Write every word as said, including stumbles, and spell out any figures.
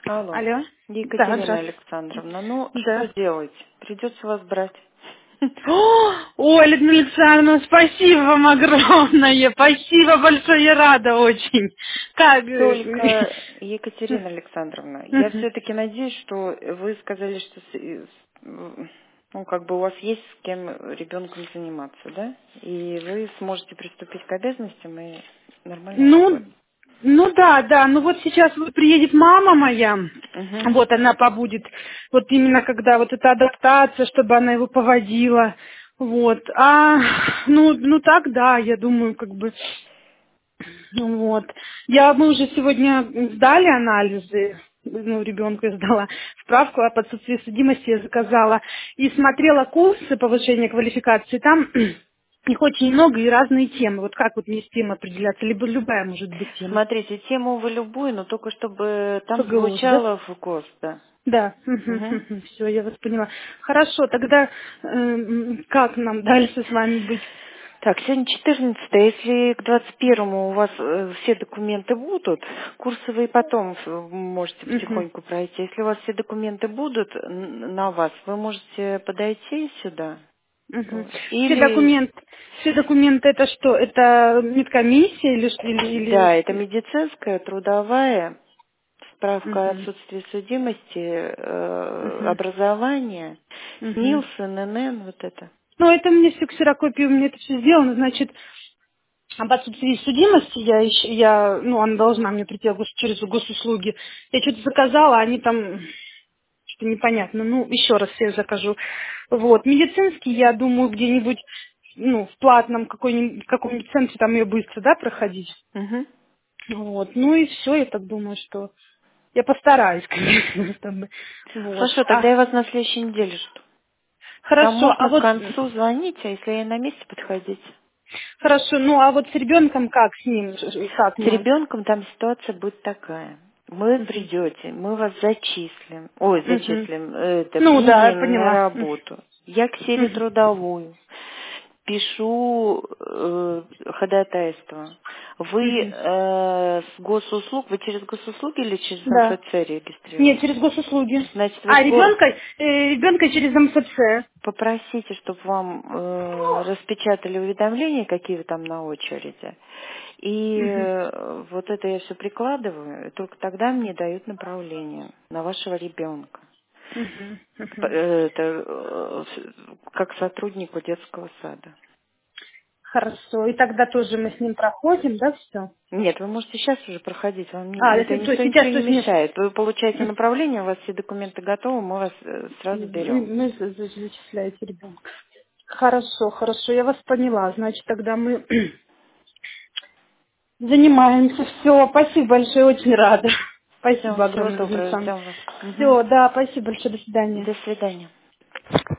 Алло, Алло? Да, Екатерина здравствуйте. Александровна, ну что Да. делать? Придется вас брать. О, ой, Людмила Александровна, спасибо вам огромное. Спасибо большое, я рада очень. Как? э, Только, Екатерина Александровна, я Мгм. все-таки надеюсь, что вы сказали, что с- э, с- ну, как бы у вас есть с кем ребенком заниматься, да? И вы сможете приступить к обязанностям и нормально Ну, работать. ну да, да. Ну вот сейчас вот приедет мама моя. Угу. Вот она побудет. Вот именно когда вот эта адаптация, чтобы она его поводила. Вот. А, ну, ну так, да, я думаю, как бы. Ну вот. Я, мы уже сегодня сдали анализы, ну, ребенку я сдала справку об отсутствии судимости, я заказала, и смотрела курсы повышения квалификации, там их очень много и разные темы. Вот как вот мне с темой определяться? Либо любая может быть тема. Смотрите, тему вы любую, но только чтобы там ФГОС, да? звучало в ГОС, да. Да, Угу. все, я вас поняла. Хорошо, тогда эм, как нам дальше с вами быть? Так, сегодня четырнадцатое. Если к двадцать первому у вас э, все документы будут, курсы вы и потом э, можете Мгм. потихоньку пройти. Если у вас все документы будут н- на вас, вы можете подойти сюда. Мгм. Вот. Все Или, документы, все документы это что? Это медкомиссия или что? Или, да, это или... медицинская, трудовая, справка о Мгм. отсутствии судимости, э, Мгм. образование, Мгм. СНИЛС, ННН, вот это. Ну, это мне все ксерокопию, мне это все сделано, значит, об отсутствии судимости я еще, я, ну, она должна мне прийти гос- через госуслуги. Я что-то заказала, они там что-то непонятно. Ну, еще раз я закажу. Вот. Медицинский, я думаю, где-нибудь, ну, в платном какой-нибудь, каком-нибудь центре там ее быстро, да, проходить. Мгм. Вот. Ну и все, я так думаю, что я постараюсь, конечно, чтобы. Вот. Хорошо, тогда А, я вас на следующей неделе жду. Там хорошо, а можно к вот концу звонить, а если я на месте, подходить. хорошо, ну а вот с ребенком как с ним? Как С мне? ребенком там ситуация будет такая. Вы Мгм. придете, мы вас зачислим, ой, Мгм. зачислим, э, это, Ну да, я примем на поняла. работу. Я ксерию Мгм. трудовую, пишу э, ходатайство. Вы Мгм. э, с госуслуг, вы через госуслуги или через Да. МФЦ Нет, регистрируетесь? через госуслуги. Значит, вы А с го- ребенка, э, ребенка через МФЦ. попросите, чтобы вам э, распечатали уведомления, какие вы там на очереди. И Мгм. э, вот это я все прикладываю, и только тогда мне дают направление на вашего ребенка. Мгм. П- Мгм. э, Это э, с- как сотруднику детского сада. Хорошо. И тогда тоже мы с ним проходим, да, все? Нет, вы можете сейчас уже проходить, вам А, ни- это если, то никто есть ничего сейчас, то не есть нет. мешает. Вы получаете направление, у вас все документы готовы, мы вас э, сразу берем. Мы за- за- зачисляете ребенка. Хорошо, хорошо, я вас поняла. Значит, тогда мы занимаемся. Все, спасибо большое, очень рада. Все, Спасибо всего огромное, Людмила доброго, Александровна. ждем вас. Мгм. Все, да, спасибо большое, до свидания. До свидания.